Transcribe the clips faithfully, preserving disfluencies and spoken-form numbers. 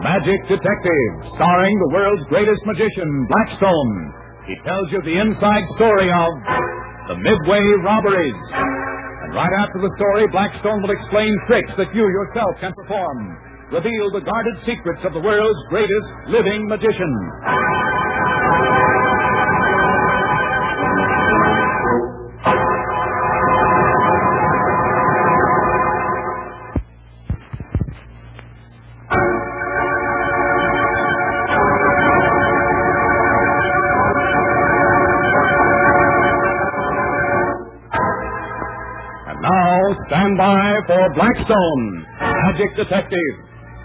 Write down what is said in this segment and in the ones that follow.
Magic Detective, starring the world's greatest magician, Blackstone. He tells you the inside story of the Midway robberies. And right after the story, Blackstone will explain tricks that you yourself can perform. Reveal the guarded secrets of the world's greatest living magician. Stand by for Blackstone, Magic Detective.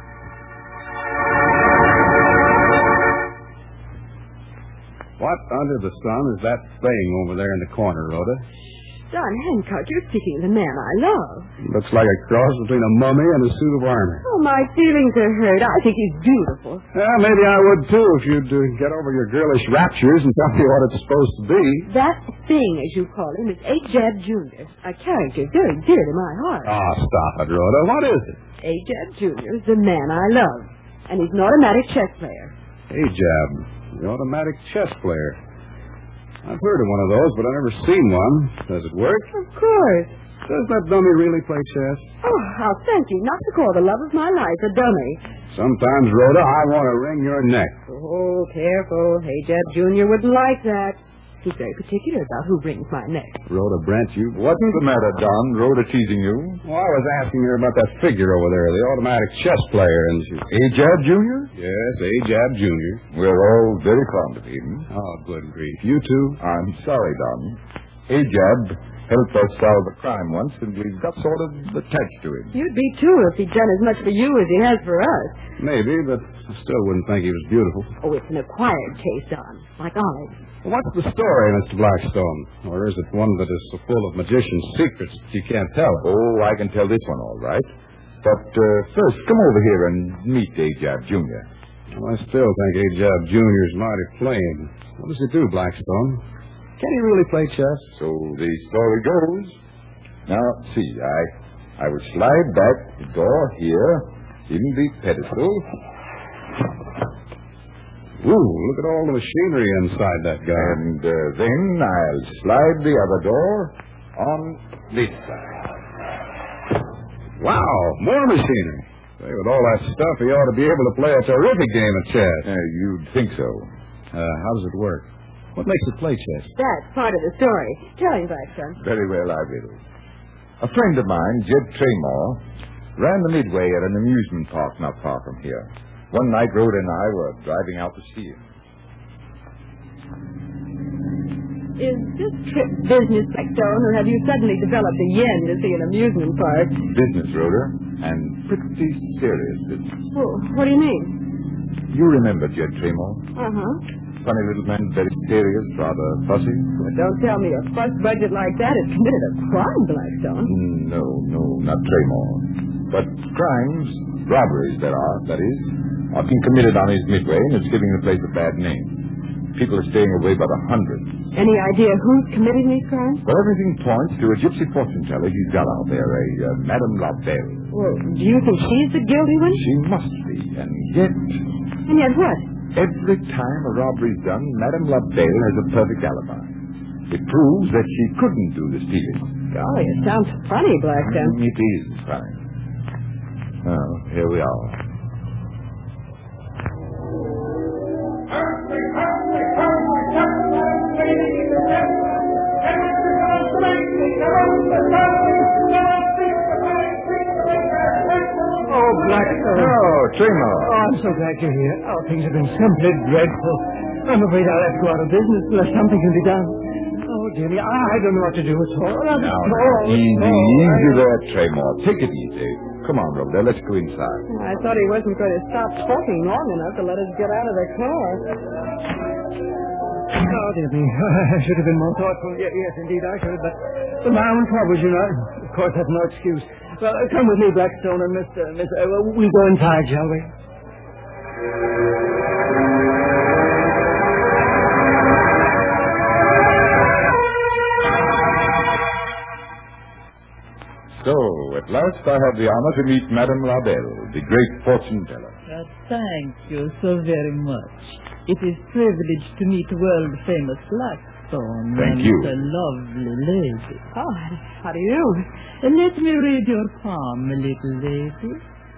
What under the sun is that thing over there in the corner, Rhoda? Don Hancock, you're speaking of the man I love. Looks like a cross between a mummy and a suit of armor. Oh, my feelings are hurt. I think he's beautiful. Yeah, maybe I would, too, if you'd uh, get over your girlish raptures and tell me what it's supposed to be. That thing, as you call him, is A-Jab Junior, a character very dear to my heart. Oh, stop it, Rhoda. What is it? A-Jab Junior is the man I love, and he's an automatic chess player. A-Jab, the automatic chess player. I've heard of one of those, but I've never seen one. Does it work? Of course. Does that dummy really play chess? Oh, how thank you not to call the love of my life a dummy. Sometimes, Rhoda, I want to wring your neck. Oh, careful. A-Jab Junior wouldn't like that. He's very particular about who wrings my neck. Rhoda Brent, you... What's the matter, Don? Rhoda teasing you? Well, I was asking her about that figure over there, the automatic chess player, and she... A-Jab Junior? Yes, A-Jab Junior We're all very fond of him. Oh, good grief. You too? I'm sorry, Don. A-Jab helped us solve a crime once, and we got sort of attached to him. You'd be, too, if he'd done as much for you as he has for us. Maybe, but I still wouldn't think he was beautiful. Oh, it's an acquired taste, Don, like olives. What's the story, Mister Blackstone? Or is it one that is so full of magician's secrets that you can't tell? Oh, I can tell this one all right. But uh, first, come over here and meet A-Jab Junior Well, I still think A-Jab Junior's mighty plain. What does he do, Blackstone? Can he really play chess? So the story goes. Now, see, I, I will slide back the door here in the pedestal. Ooh, look at all the machinery inside that guy. And uh, then I'll slide the other door on this side. Wow, more machinery. Say, with all that stuff, he ought to be able to play a terrific game of chess. Uh, you'd think so. Uh, how does it work? What makes it play chess? That's part of the story. Tell him, Blackstone. Very well, I will. A friend of mine, Jed Traymore, ran the Midway at an amusement park not far from here. One night, Rhoda and I were driving out to see him. Is this trip business, Blackstone, or have you suddenly developed a yen to see an amusement park? Business, Rhoda, and pretty serious business. Well, what do you mean? You remember Jed Traymore? Uh-huh. Funny little man, very serious, rather fussy. Well, don't tell me a fuss budget like that has committed a crime, Blackstone. Mm, no, no, not Traymore. But crimes, robberies there are, that is, are being committed on his Midway, and it's giving the place a bad name. People are staying away by the hundreds. Any idea who's committing these crimes? Well, everything points to a gypsy fortune teller he's got out there, a uh, Madame LaBelle. Well, do you think she's the guilty one? She must be, and yet... And yet what? Every time a robbery's done, Madame LaBelle has a perfect alibi. It proves that she couldn't do the stealing. Golly, it sounds funny, Blackstone. Mm, it is funny. Well, here we are. Oh, Blackstone. Oh, Traymore. Oh, I'm so glad you're here. Oh, things have been simply dreadful. I'm afraid I'll have to go out of business unless something can be done. Oh, dear me, I don't know what to do at all. I'm Now, oh, easy, oh, easy there, Traymore. Take it easy. Come on, Rhoda, let's go inside. I thought he wasn't going to stop talking long enough to let us get out of the car. Oh, dear me. I should have been more thoughtful. Yes, yes indeed, I should. But, but my own troubles, you know. Of course, that's no excuse. Well, come with me, Blackstone and Mister Mister Uh, we'll go inside, shall we? So, at last I have the honor to meet Madame LaBelle, the great fortune teller. Uh, thank you so very much. It is privileged to meet world-famous Blackstone. Thank and you. a lovely lady. Oh, how do you do? Uh, let me read your palm, little lady.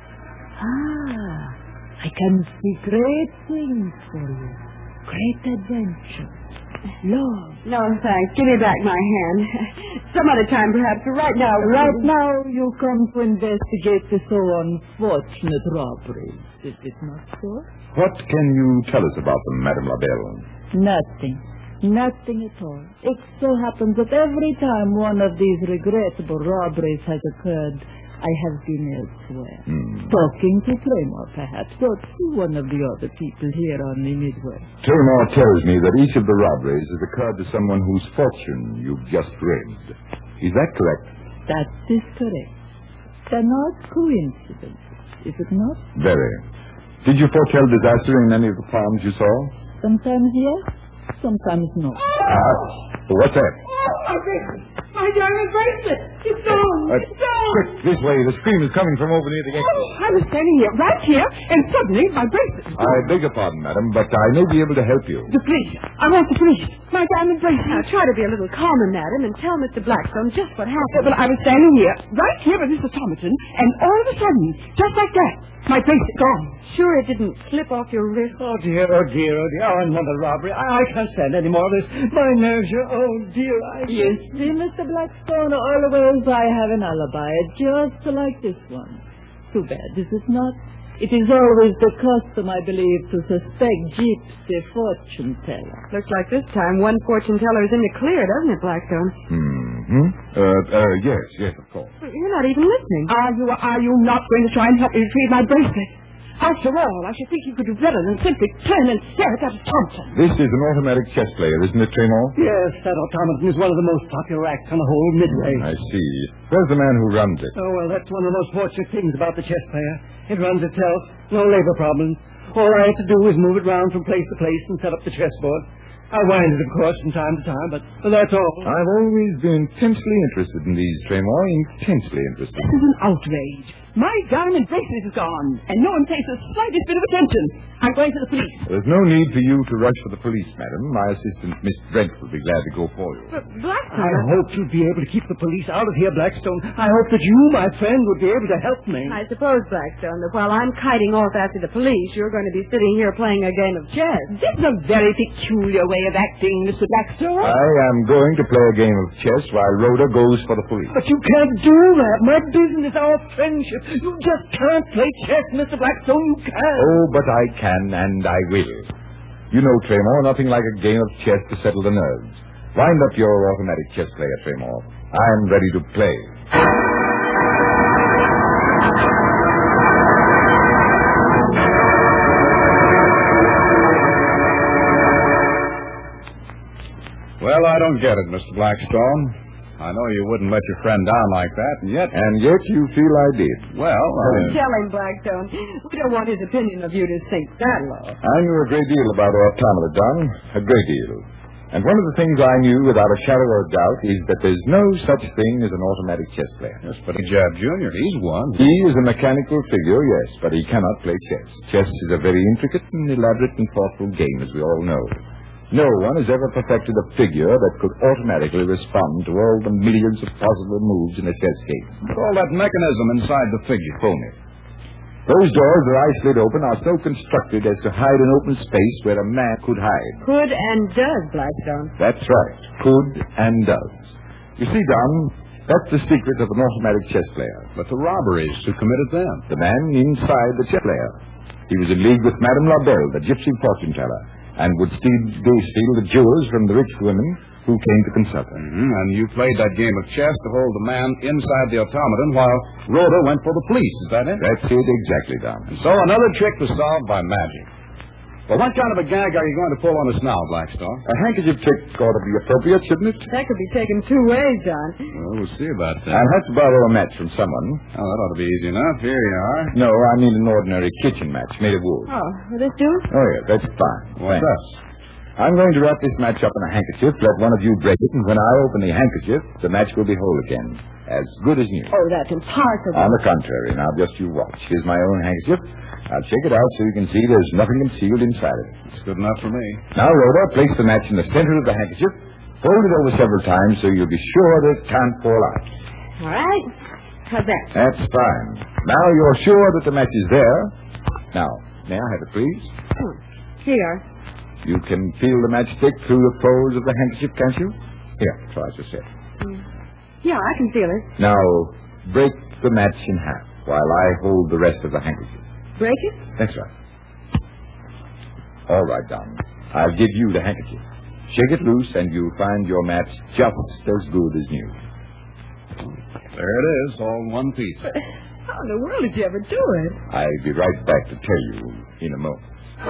Ah, I can see great things for you. Great adventure. Love. No, thanks. Give me back my hand. Some other time, perhaps. But right now... Right now, you come to investigate the so unfortunate robberies. Is it not so? What can you tell us about them, Madame LaBelle? Nothing. Nothing at all. It so happens that every time one of these regrettable robberies has occurred, I have been elsewhere. Hmm. Talking to Claymore, perhaps, or to one of the other people here on the Midwest. Claymore tells me that each of the robberies has occurred to someone whose fortune you've just read. Is that correct? That is correct. They're not coincidences, is it not? Very. Did you foretell disaster in any of the farms you saw? Sometimes yes, sometimes no. Ah, what's that? My bracelet! My diamond bracelet! It's gone! Uh, It's gone! quick, this way. The scream is coming from over near the exit. Oh, I was standing here, right here, and suddenly my bracelet was I gone. beg your pardon, madam, but I may be able to help you. The police. I want the police. My diamond bracelet. Now, try to be a little calmer, madam, and tell Mister Blackstone just what happened. Well, I was standing here, right here with Mister Thomason, and all of a sudden, just like that, my bracelet gone. Sure it didn't slip off your wrist? Oh, dear, oh, dear, oh, dear. Oh, another robbery. I, I can't stand any more of this. My nerves are, oh, dear. I... You see, Mister Blackstone, always I have an alibi, just like this one. Too bad, is it not? It is always the custom, I believe, to suspect gypsy fortune teller. Looks like this time one fortune teller is in the clear, doesn't it, Blackstone? Hmm. Uh, uh, yes, yes, of course. You're not even listening. Are you, are you not going to try and help me retrieve my bracelet? After all, I should think you could do better than simply turn and stare at that Thompson. This is an automatic chess player, isn't it, Claymore? Yes, that automaton is one of the most popular acts on the whole Midway. I see. Where's the man who runs it? Oh, well, that's one of the most fortunate things about the chess player. It runs itself. No labor problems. All I have to do is move it round from place to place and set up the chessboard. I wind it, of course, from time to time, but, but that's all. I've always been intensely interested in these, Claymore. Intensely interested. This is an outrage. My diamond bracelet is gone, and no one pays the slightest bit of attention. I'm going to the police. There's no need for you to rush for the police, madam. My assistant, Miss Brent, will be glad to go for you. But Blackstone... I hope you'd be able to keep the police out of here, Blackstone. I hope that you, my friend, would be able to help me. I suppose, Blackstone, that while I'm kiting off after the police, you're going to be sitting here playing a game of chess. This is a very peculiar way of acting, Mister Blackstone. I am going to play a game of chess while Rhoda goes for the police. But you can't do that. My business, our friendship. You just can't play chess, Mister Blackstone. You can't. Oh, but I can, and I will. You know, Claymore, nothing like a game of chess to settle the nerves. Wind up your automatic chess player, Claymore. I'm ready to play. Well, I don't get it, Mister Blackstone. I know you wouldn't let your friend down like that, and yet... And yet you feel I did. Well, uh, Tell him, Blackstone. We don't want his opinion of you to sink that low. I knew a great deal about automata, Don. A great deal. And one of the things I knew without a shadow of doubt is that there's no such thing as an automatic chess player. yes, but Jab Junior, he's one. He is a mechanical figure, yes, but he cannot play chess. Chess is a very intricate and elaborate and thoughtful game, as we all know. No one has ever perfected a figure that could automatically respond to all the millions of possible moves in a chess game. But all that mechanism inside the figure. Phony. Those doors that I slid open are so constructed as to hide an open space where a man could hide. Could and does, Blackstone. That's right. Could and does. You see, Don, that's the secret of an automatic chess player. But the robberies, who committed them? The man inside the chess player. He was in league with Madame LaBelle, the gypsy fortune teller, and would steal, steal the jewels from the rich women who came to consult her. Mm-hmm. And you played that game of chess to hold the man inside the automaton while Rhoda went for the police. Is that it? That's it exactly, Don. And so another trick was solved by magic. Well, what kind of a gag are you going to pull on us now, Blackstone? A handkerchief trick ought to be appropriate, shouldn't it? That could be taken two ways, Don. Well, we'll see about that. I'll have to borrow a match from someone. Oh, that ought to be easy enough. Here you are. No, I mean an ordinary kitchen match made of wood. Oh, will this do? Oh, yeah, that's fine. What's Thanks. I'm going to wrap this match up in a handkerchief, let one of you break it, and when I open the handkerchief, the match will be whole again. As good as new. Oh, that's impossible. On the contrary. Now, just you watch. Here's my own handkerchief. I'll shake it out so you can see there's nothing concealed inside of it. It's good enough for me. Now, Rhoda, place the match in the center of the handkerchief. Fold it over several times so you'll be sure that it can't fall out. All right. How's that? That's fine. Now you're sure that the match is there. Now, may I have it, please? Oh, here you are. You can feel the matchstick through the folds of the handkerchief, can't you? Here, try it yourself. Mm. Yeah, I can feel it. Now, break the match in half while I hold the rest of the handkerchief. Break it? That's right. All right, Don. I'll give you the handkerchief. Shake it loose, and you'll find your match just as good as new. There it is, all in one piece. But how in the world did you ever do it? I'll be right back to tell you in a moment.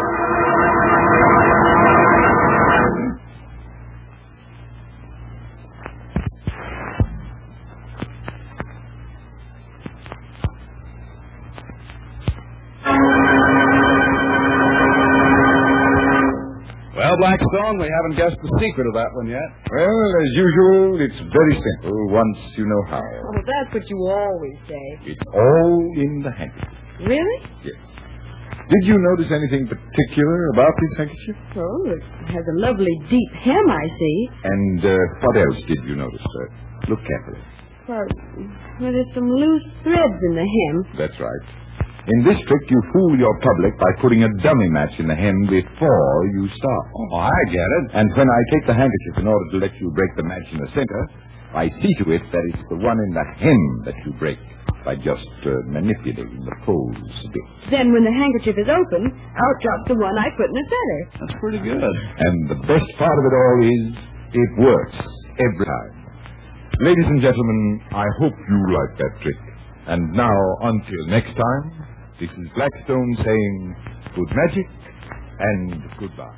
Well, Blackstone, we haven't guessed the secret of that one yet. Well, as usual, it's very simple once you know how. Oh, that's what you always say. It's all in the handkerchief. Really? Yes. Did you notice anything particular about this handkerchief? Oh, it has a lovely deep hem, I see. And uh, what else did you notice, sir? Look carefully. Well, well, there's some loose threads in the hem. That's right. In this trick, you fool your public by putting a dummy match in the hem before you start. Oh, I get it. And when I take the handkerchief in order to let you break the match in the center, I see to it that it's the one in the hem that you break by just uh, manipulating the folds a bit. Then when the handkerchief is open, out drops the one I put in the center. That's pretty good. And the best part of it all is it works every time. Ladies and gentlemen, I hope you like that trick. And now, until next time, this is Blackstone saying good magic and goodbye.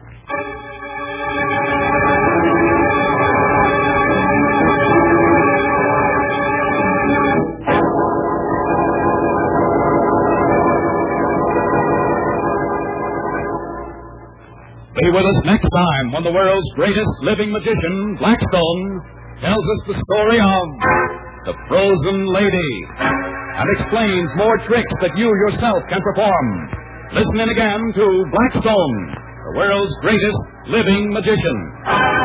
Be with us next time when the world's greatest living magician, Blackstone, tells us the story of the Frozen Lady and explains more tricks that you yourself can perform. Listen in again to Blackstone, the world's greatest living magician.